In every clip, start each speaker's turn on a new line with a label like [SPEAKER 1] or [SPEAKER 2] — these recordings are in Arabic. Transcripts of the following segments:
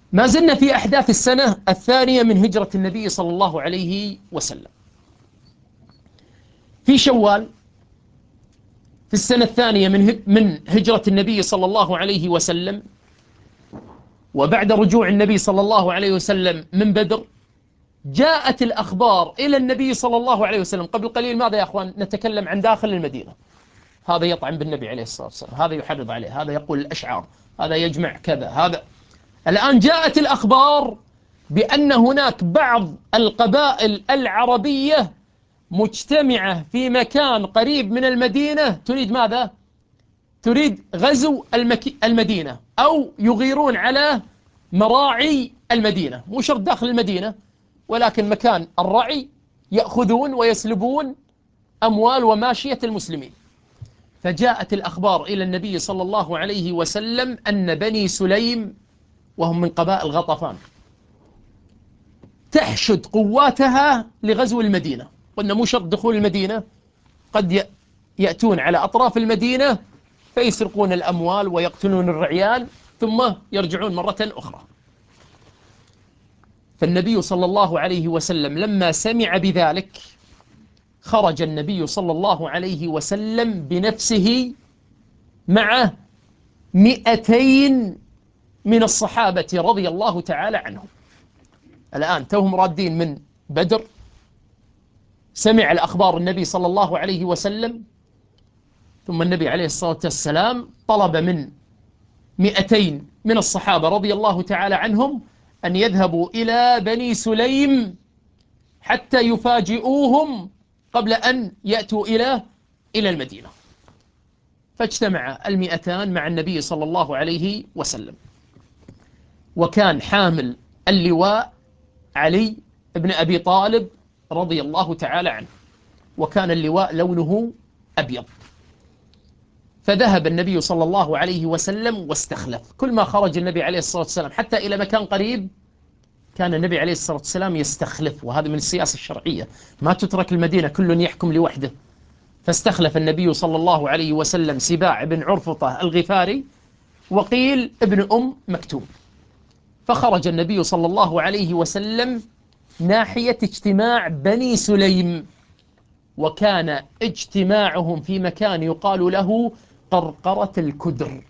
[SPEAKER 1] ما زلنا في أحداث السنة الثانية من هجرة النبي صلى الله عليه وسلم. في شوال في السنة الثانية من هجرة النبي صلى الله عليه وسلم، وبعد رجوع النبي صلى الله عليه وسلم من بدر، جاءت الأخبار إلى النبي صلى الله عليه وسلم. قبل قليل ماذا يا أخوان؟ نتكلم عن داخل المدينة، هذا يطعن بالنبي عليه الصلاة والسلام، هذا يحرض عليه، هذا يقول الأشعار، هذا يجمع كذا، هذا. الآن جاءت الأخبار بأن هناك بعض القبائل العربية مجتمعة في مكان قريب من المدينة، تريد ماذا؟ تريد غزو المدينة، أو يغيرون على مراعي المدينة، مو شرط داخل المدينة، ولكن مكان الرعي، يأخذون ويسلبون أموال وماشية المسلمين. فجاءت الأخبار إلى النبي صلى الله عليه وسلم أن بني سليم، وهم من قبائل غطفان، تحشد قواتها لغزو المدينة. قلنا مو شرط دخول المدينة، قد يأتون على أطراف المدينة فيسرقون الأموال ويقتلون الرعيان ثم يرجعون مرة أخرى. فالنبي صلى الله عليه وسلم لما سمع بذلك، خرج النبي صلى الله عليه وسلم بنفسه مع 200 من الصحابة رضي الله تعالى عنهم. الآن توهم رادين من بدر، سمع الأخبار النبي صلى الله عليه وسلم، ثم النبي عليه الصلاة والسلام طلب من 200 من الصحابة رضي الله تعالى عنهم أن يذهبوا إلى بني سليم حتى يفاجئوهم قبل أن يأتوا إلى المدينة. فاجتمع 200 مع النبي صلى الله عليه وسلم، وكان حامل اللواء علي بن أبي طالب رضي الله تعالى عنه، وكان اللواء لونه أبيض. فذهب النبي صلى الله عليه وسلم واستخلف. كل ما خرج النبي عليه الصلاة والسلام حتى إلى مكان قريب، كان النبي عليه الصلاة والسلام يستخلف، وهذا من السياسة الشرعية، ما تترك المدينة كل يحكم لوحده. فاستخلف النبي صلى الله عليه وسلم سباع بن عرفطة الغفاري، وقيل ابن مكتوم. فخرج النبي صلى الله عليه وسلم ناحية اجتماع بني سليم، وكان اجتماعهم في مكان يقال له قرقرة الكدر.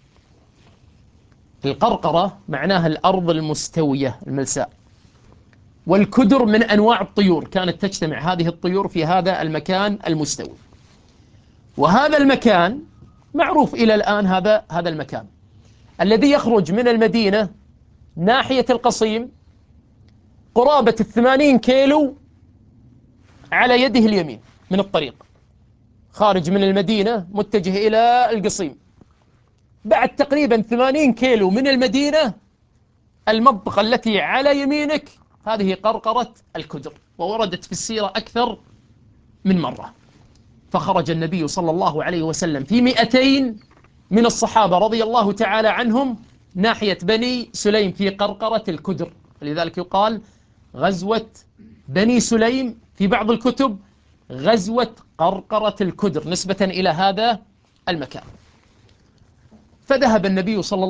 [SPEAKER 1] القرقرة معناها الأرض المستوية الملساء، والكدر من أنواع الطيور، كانت تجتمع هذه الطيور في هذا المكان المستوي. وهذا المكان معروف إلى الآن، هذا المكان الذي يخرج من المدينة ناحية القصيم قرابة 80 كيلو على يده اليمين من الطريق، خارج من المدينة متجه إلى القصيم. بعد تقريبا 80 كيلو من المدينة، المنطقة التي على يمينك هذه قرقرة الكدر، ووردت في السيرة أكثر من مرة. فخرج النبي صلى الله عليه وسلم في 200 من الصحابة رضي الله تعالى عنهم ناحية بني سليم في قرقرة الكدر. لذلك يقال غزوة بني سليم في بعض الكتب غزوة قرقرة الكدر، نسبة إلى هذا المكان. فذهب النبي صلى